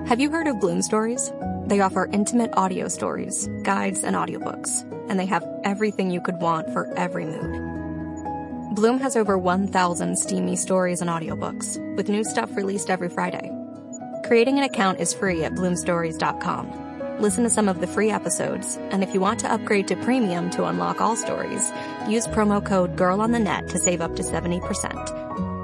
Have you heard of Bloom Stories? They offer intimate audio stories, guides, and audiobooks, and they have everything you could want for every mood. Bloom has over 1,000 steamy stories and audiobooks, with new stuff released every Friday. Creating an account is free at bloomstories.com. Listen to some of the free episodes, and if you want to upgrade to premium to unlock all stories, use promo code GIRLONTHENET to save up to 70%.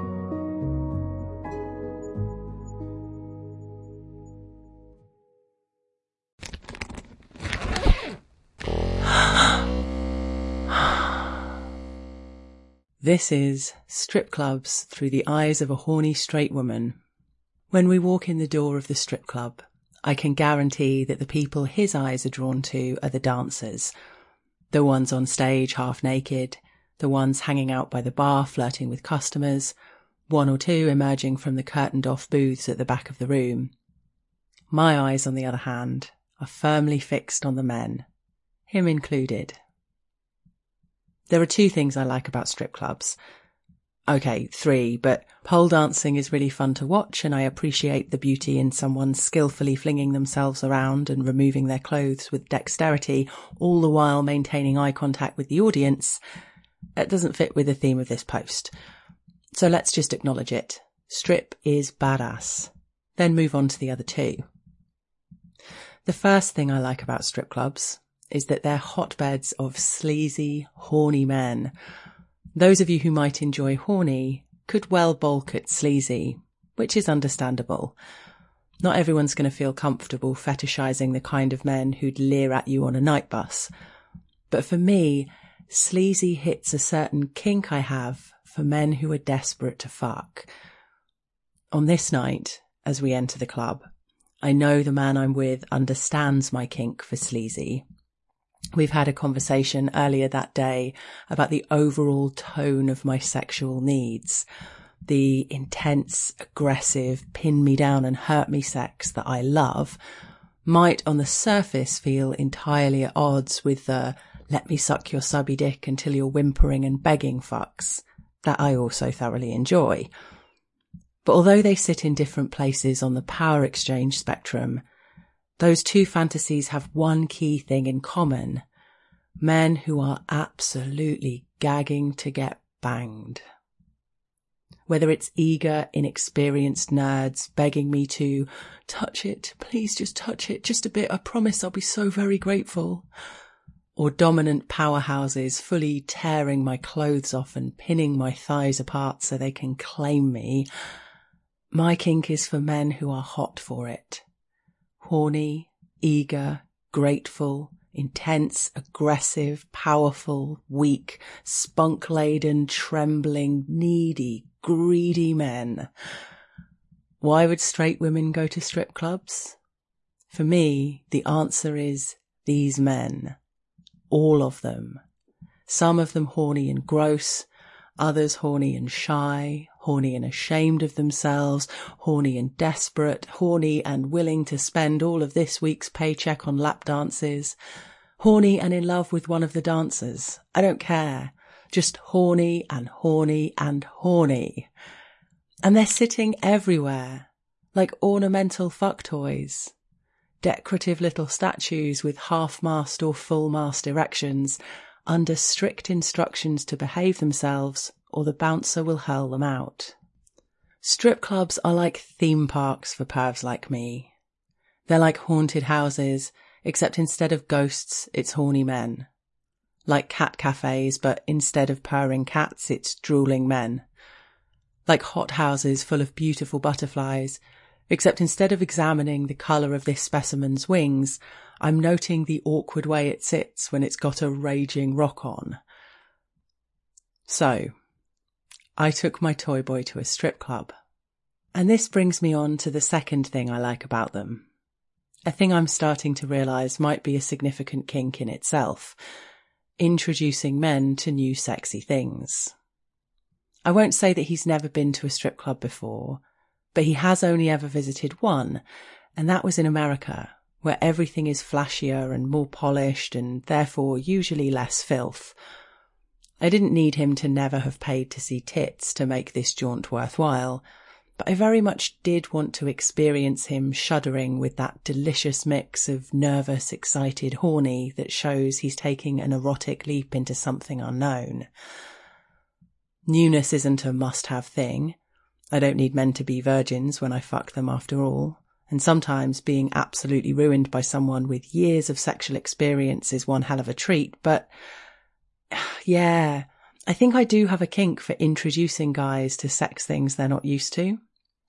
This is Strip Clubs Through the Eyes of a Horny Straight Woman. When we walk in the door of the strip club, I can guarantee that the people his eyes are drawn to are the dancers. The ones on stage half naked, the ones hanging out by the bar flirting with customers, one or two emerging from the curtained-off booths at the back of the room. My eyes, on the other hand, are firmly fixed on the men, him included. There are two things I like about strip clubs. Okay, three, but pole dancing is really fun to watch, and I appreciate the beauty in someone skillfully flinging themselves around and removing their clothes with dexterity, all the while maintaining eye contact with the audience. It doesn't fit with the theme of this post. So let's just acknowledge it. Strip is badass. Then move on to the other two. The first thing I like about strip clubs is that they're hotbeds of sleazy, horny men. Those of you who might enjoy horny could well balk at sleazy, which is understandable. Not everyone's going to feel comfortable fetishizing the kind of men who'd leer at you on a night bus. But for me, sleazy hits a certain kink I have for men who are desperate to fuck. On this night, as we enter the club, I know the man I'm with understands my kink for sleazy. We've had a conversation earlier that day about the overall tone of my sexual needs, the intense, aggressive, pin me down and hurt me sex that I love might on the surface feel entirely at odds with the let me suck your subby dick until you're whimpering and begging fucks that I also thoroughly enjoy. But although they sit in different places on the power exchange spectrum, those two fantasies have one key thing in common: men who are absolutely gagging to get banged. Whether it's eager, inexperienced nerds begging me to touch it, please just touch it, just a bit, I promise I'll be so very grateful. Or dominant powerhouses fully tearing my clothes off and pinning my thighs apart so they can claim me. My kink is for men who are hot for it. Horny, eager, grateful, intense, aggressive, powerful, weak, spunk-laden, trembling, needy, greedy men. Why would straight women go to strip clubs? For me, the answer is these men. All of them. Some of them horny and gross, others horny and shy, horny and ashamed of themselves, horny and desperate, horny and willing to spend all of this week's paycheck on lap dances, horny and in love with one of the dancers. I don't care. Just horny and horny and horny. And they're sitting everywhere, like ornamental fuck toys. Decorative little statues with half-mast or full-mast erections, under strict instructions to behave themselves, or the bouncer will hurl them out. Strip clubs are like theme parks for pervs like me. They're like haunted houses, except instead of ghosts, it's horny men. Like cat cafes, but instead of purring cats, it's drooling men. Like hot houses full of beautiful butterflies, except instead of examining the colour of this specimen's wings, I'm noting the awkward way it sits when it's got a raging rock on. So, I took my toy boy to a strip club. And this brings me on to the second thing I like about them. A thing I'm starting to realise might be a significant kink in itself. Introducing men to new sexy things. I won't say that he's never been to a strip club before, but he has only ever visited one, and that was in America, where everything is flashier and more polished and therefore usually less filth. I didn't need him to never have paid to see tits to make this jaunt worthwhile, but I very much did want to experience him shuddering with that delicious mix of nervous, excited, horny that shows he's taking an erotic leap into something unknown. Newness isn't a must-have thing. I don't need men to be virgins when I fuck them after all. And sometimes being absolutely ruined by someone with years of sexual experience is one hell of a treat. But yeah, I think I do have a kink for introducing guys to sex things they're not used to.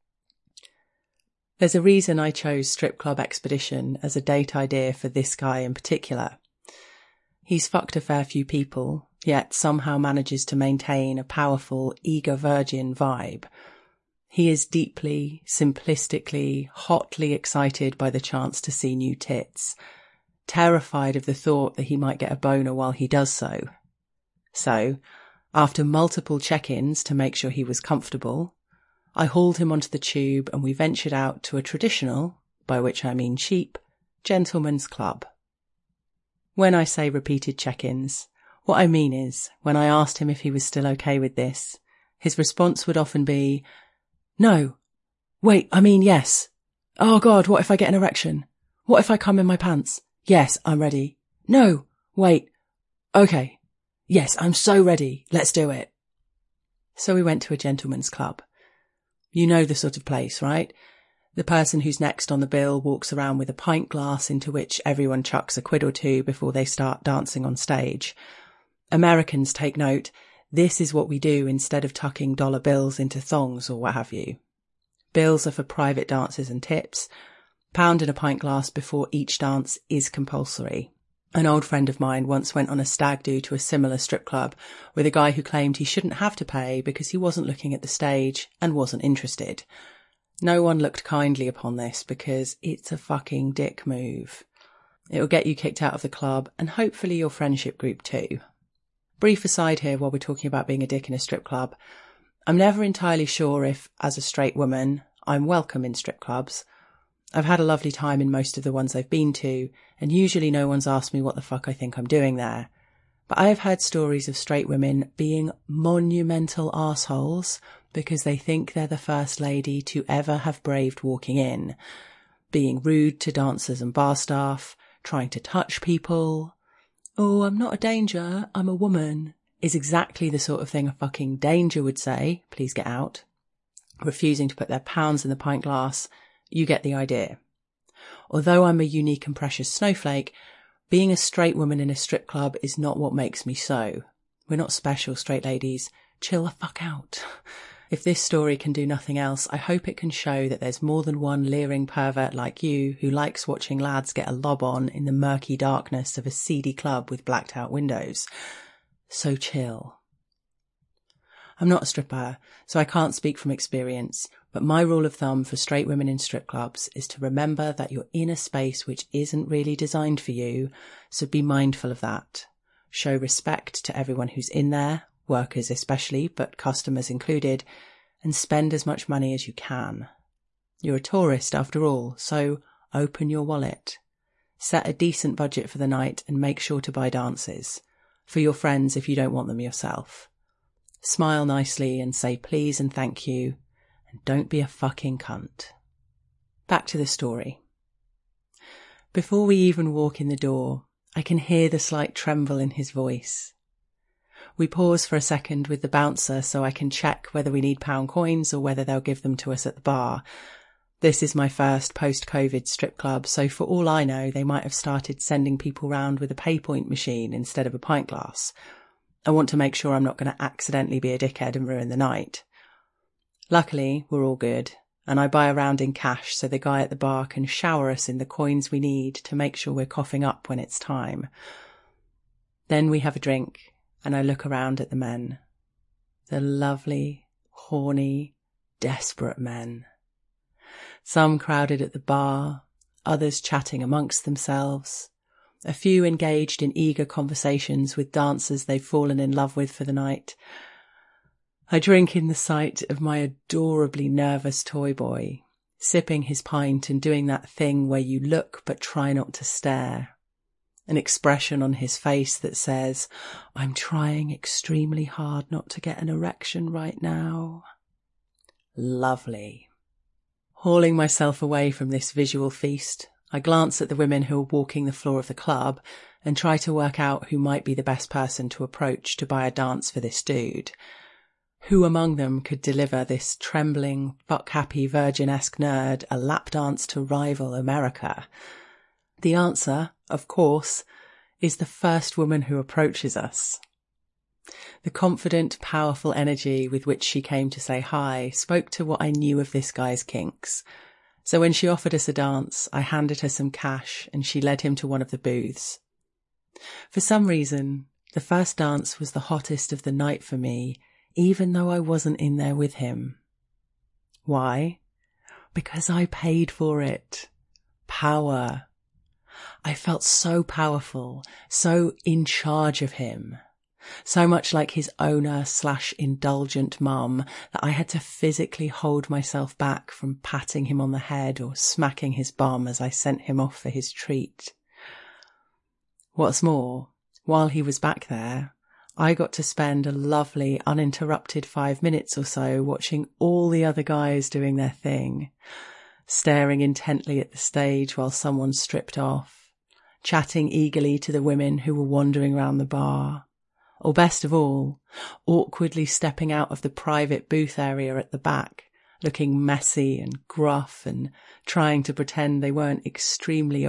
There's a reason I chose Strip Club Expedition as a date idea for this guy in particular. He's fucked a fair few people, yet somehow manages to maintain a powerful, eager virgin vibe. He is deeply, simplistically, hotly excited by the chance to see new tits, terrified of the thought that he might get a boner while he does so. So, after multiple check-ins to make sure he was comfortable, I hauled him onto the tube and we ventured out to a traditional, by which I mean cheap, gentleman's club. When I say repeated check-ins, what I mean is, when I asked him if he was still okay with this, his response would often be, "No. Wait, I mean yes. Oh God, what if I get an erection? What if I come in my pants? Yes, I'm ready. No. Wait. Okay. Yes, I'm so ready. Let's do it." So we went to a gentleman's club. You know the sort of place, right? The person who's next on the bill walks around with a pint glass into which everyone chucks a quid or two before they start dancing on stage. Americans, take note, this is what we do instead of tucking dollar bills into thongs or what have you. Bills are for private dances and tips. Pound in a pint glass before each dance is compulsory. An old friend of mine once went on a stag do to a similar strip club with a guy who claimed he shouldn't have to pay because he wasn't looking at the stage and wasn't interested. No one looked kindly upon this because it's a fucking dick move. It'll get you kicked out of the club and hopefully your friendship group too. Brief aside here while we're talking about being a dick in a strip club. I'm never entirely sure if, as a straight woman, I'm welcome in strip clubs. I've had a lovely time in most of the ones I've been to, and usually no one's asked me what the fuck I think I'm doing there. But I have heard stories of straight women being monumental arseholes because they think they're the first lady to ever have braved walking in, being rude to dancers and bar staff, trying to touch people. "Oh, I'm not a danger, I'm a woman," is exactly the sort of thing a fucking danger would say, "Please get out." Refusing to put their pounds in the pint glass, you get the idea. Although I'm a unique and precious snowflake, being a straight woman in a strip club is not what makes me so. We're not special, straight ladies. Chill the fuck out. If this story can do nothing else, I hope it can show that there's more than one leering pervert like you who likes watching lads get a lob on in the murky darkness of a seedy club with blacked out windows. So chill. I'm not a stripper, so I can't speak from experience, but my rule of thumb for straight women in strip clubs is to remember that you're in a space which isn't really designed for you, so be mindful of that. Show respect to everyone who's in there, workers especially, but customers included, and spend as much money as you can. You're a tourist after all, so open your wallet. Set a decent budget for the night and make sure to buy dances. For your friends if you don't want them yourself. Smile nicely and say please and thank you, and don't be a fucking cunt. Back to the story. Before we even walk in the door, I can hear the slight tremble in his voice. We pause for a second with the bouncer so I can check whether we need pound coins or whether they'll give them to us at the bar. This is my first post-COVID strip club, so for all I know, they might have started sending people round with a paypoint machine instead of a pint glass. I want to make sure I'm not going to accidentally be a dickhead and ruin the night. Luckily, we're all good, and I buy a round in cash so the guy at the bar can shower us in the coins we need to make sure we're coughing up when it's time. Then we have a drink, and I look around at the men. The lovely, horny, desperate men. Some crowded at the bar, others chatting amongst themselves, a few engaged in eager conversations with dancers they've fallen in love with for the night. I drink in the sight of my adorably nervous toy boy, sipping his pint and doing that thing where you look but try not to stare. An expression on his face that says, "I'm trying extremely hard not to get an erection right now." lovely. Hauling myself away from this visual feast, I glance at the women who are walking the floor of the club and try to work out who might be the best person to approach to buy a dance for this dude. Who among them could deliver this trembling, fuck-happy, virgin-esque nerd a lap dance to rival America? The answer, of course, is the first woman who approaches us. The confident, powerful energy with which she came to say hi spoke to what I knew of this guy's kinks. So when she offered us a dance, I handed her some cash and she led him to one of the booths. For some reason, the first dance was the hottest of the night for me, even though I wasn't in there with him. Why? Because I paid for it. Power. I felt so powerful, so in charge of him. So much like his owner/indulgent mum that I had to physically hold myself back from patting him on the head or smacking his bum as I sent him off for his treat. What's more, while he was back there, I got to spend a lovely, uninterrupted 5 minutes or so watching all the other guys doing their thing, staring intently at the stage while someone stripped off, chatting eagerly to the women who were wandering around the bar, or best of all, awkwardly stepping out of the private booth area at the back, looking messy and gruff and trying to pretend they weren't extremely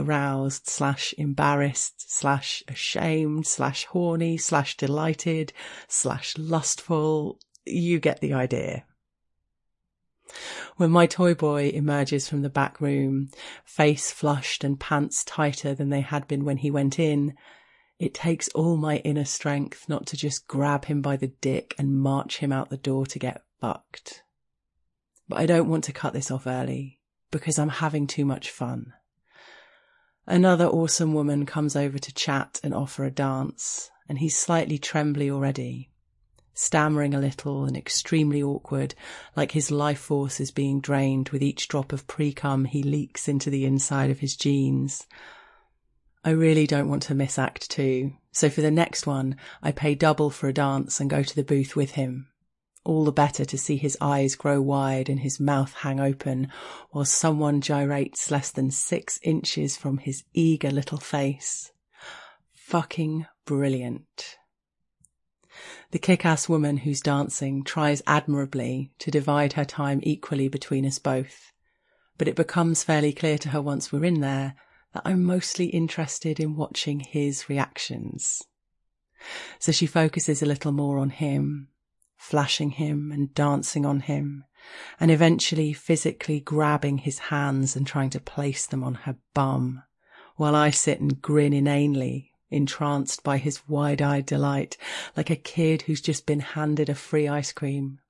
aroused/embarrassed/horny/delighted/lustful. You get the idea. When my toy boy emerges from the back room, face flushed and pants tighter than they had been when he went in, it takes all my inner strength not to just grab him by the dick and march him out the door to get fucked. But I don't want to cut this off early, because I'm having too much fun. Another awesome woman comes over to chat and offer a dance, and he's slightly trembly already, stammering a little and extremely awkward, like his life force is being drained with each drop of pre-cum he leaks into the inside of his jeans. I really don't want to miss Act 2, so for the next one, I pay double for a dance and go to the booth with him. All the better to see his eyes grow wide and his mouth hang open while someone gyrates less than 6 inches from his eager little face. Fucking brilliant. The kick-ass woman who's dancing tries admirably to divide her time equally between us both, but it becomes fairly clear to her once we're in there that I'm mostly interested in watching his reactions. So she focuses a little more on him, flashing him and dancing on him, and eventually physically grabbing his hands and trying to place them on her bum, while I sit and grin inanely, entranced by his wide-eyed delight, like a kid who's just been handed a free ice cream.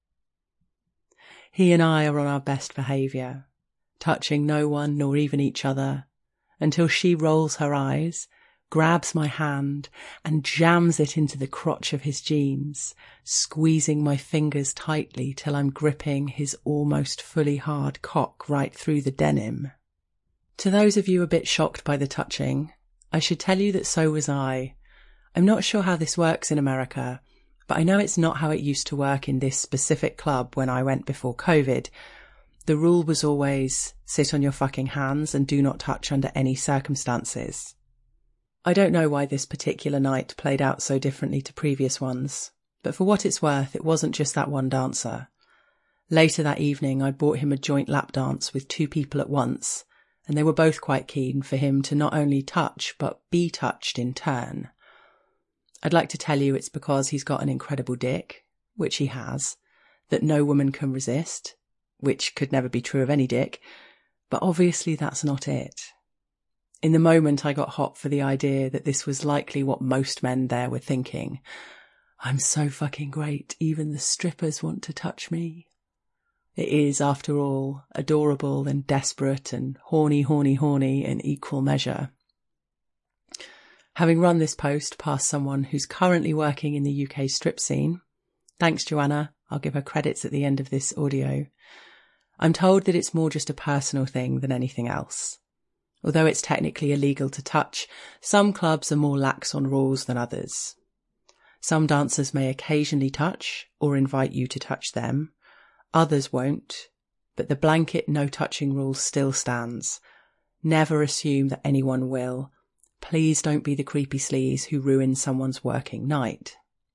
He and I are on our best behaviour, touching no one nor even each other, until she rolls her eyes, grabs my hand, and jams it into the crotch of his jeans, squeezing my fingers tightly till I'm gripping his almost fully hard cock right through the denim. To those of you a bit shocked by the touching, I should tell you that so was I. I'm not sure how this works in America, but I know it's not how it used to work in this specific club when I went before COVID. The rule was always, sit on your fucking hands and do not touch under any circumstances. I don't know why this particular night played out so differently to previous ones, but for what it's worth, it wasn't just that one dancer. Later that evening, I bought him a joint lap dance with 2 people at once, and they were both quite keen for him to not only touch, but be touched in turn. I'd like to tell you it's because he's got an incredible dick, which he has, that no woman can resist, which could never be true of any dick, but obviously that's not it. In the moment, I got hot for the idea that this was likely what most men there were thinking. I'm so fucking great, even the strippers want to touch me. It is, after all, adorable and desperate and horny in equal measure. Having run this post past someone who's currently working in the UK strip scene, thanks Joanna, I'll give her credits at the end of this audio, I'm told that it's more just a personal thing than anything else. Although it's technically illegal to touch, some clubs are more lax on rules than others. Some dancers may occasionally touch or invite you to touch them. Others won't, but the blanket no touching rule still stands. Never assume that anyone will. Please don't be the creepy sleaze who ruins someone's working night.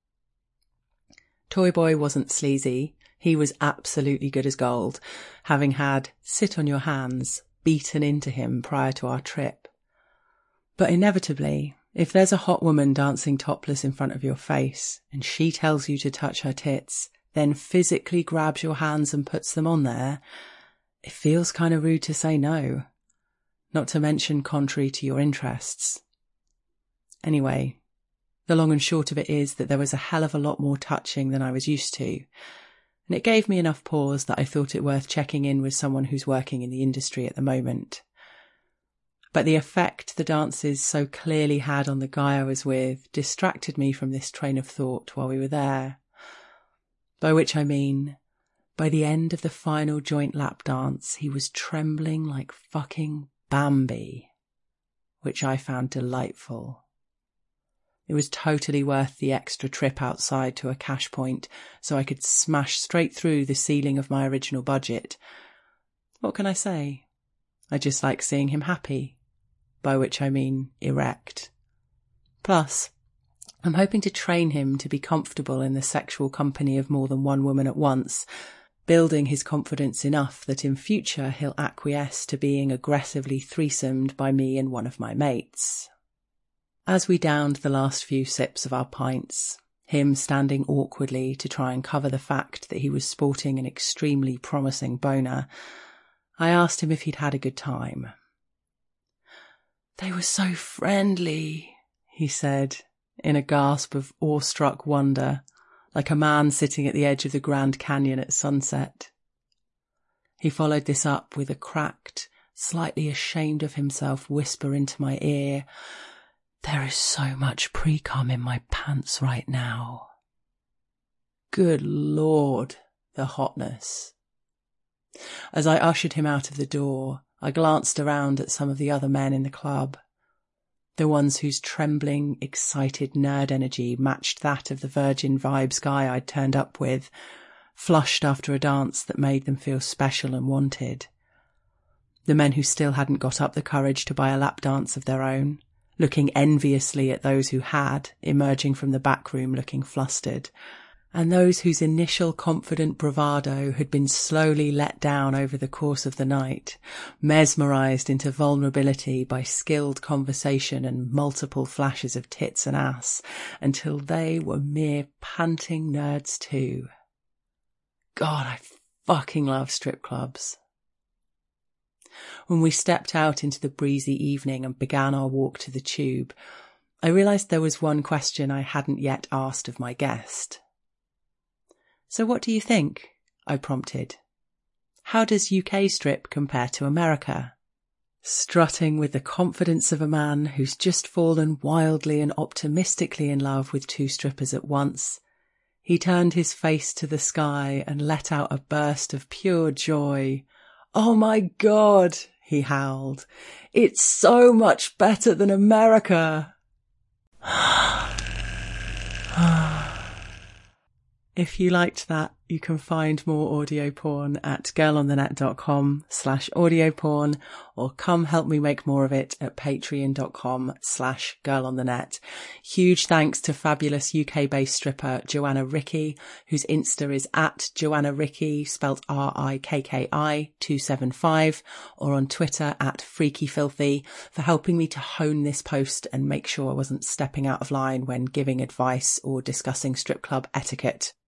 Toy Boy wasn't sleazy. He was absolutely good as gold, having had sit on your hands beaten into him prior to our trip. But inevitably, if there's a hot woman dancing topless in front of your face and she tells you to touch her tits, then physically grabs your hands and puts them on there, it feels kind of rude to say no. Not to mention contrary to your interests. Anyway, the long and short of it is that there was a hell of a lot more touching than I was used to, and it gave me enough pause that I thought it worth checking in with someone who's working in the industry at the moment. But the effect the dances so clearly had on the guy I was with distracted me from this train of thought while we were there. By which I mean, by the end of the final joint lap dance, he was trembling like fucking Bambi, which I found delightful. It was totally worth the extra trip outside to a cash point so I could smash straight through the ceiling of my original budget. What can I say? I just like seeing him happy, by which I mean erect. Plus, I'm hoping to train him to be comfortable in the sexual company of more than one woman at once, building his confidence enough that in future he'll acquiesce to being aggressively threesomed by me and one of my mates. As we downed the last few sips of our pints, him standing awkwardly to try and cover the fact that he was sporting an extremely promising boner, I asked him if he'd had a good time. "They were so friendly," he said, in a gasp of awestruck wonder, like a man sitting at the edge of the Grand Canyon at sunset. He followed this up with a cracked, slightly ashamed of himself whisper into my ear, "There is so much pre-cum in my pants right now." Good Lord, the hotness. As I ushered him out of the door, I glanced around at some of the other men in the club. The ones whose trembling, excited nerd energy matched that of the Virgin Vibes guy I'd turned up with, flushed after a dance that made them feel special and wanted. The men who still hadn't got up the courage to buy a lap dance of their own, looking enviously at those who had, emerging from the back room looking flustered, and those whose initial confident bravado had been slowly let down over the course of the night, mesmerised into vulnerability by skilled conversation and multiple flashes of tits and ass, until they were mere panting nerds too. God, I fucking love strip clubs. When we stepped out into the breezy evening and began our walk to the tube, I realised there was one question I hadn't yet asked of my guest. "So what do you think?" I prompted. "How does UK strip compare to America?" Strutting with the confidence of a man who's just fallen wildly and optimistically in love with two strippers at once, he turned his face to the sky and let out a burst of pure joy. "Oh my God," he howled. "It's so much better than America." If you liked that, you can find more audio porn at girlonthenet.com/audio-porn, or come help me make more of it at patreon.com/girlonthenet. Huge thanks to fabulous UK-based stripper Joanna Ricky, whose Insta is at Joanna Ricky, spelt RIKKI275, or on Twitter at FreakyFilthy, for helping me to hone this post and make sure I wasn't stepping out of line when giving advice or discussing strip club etiquette.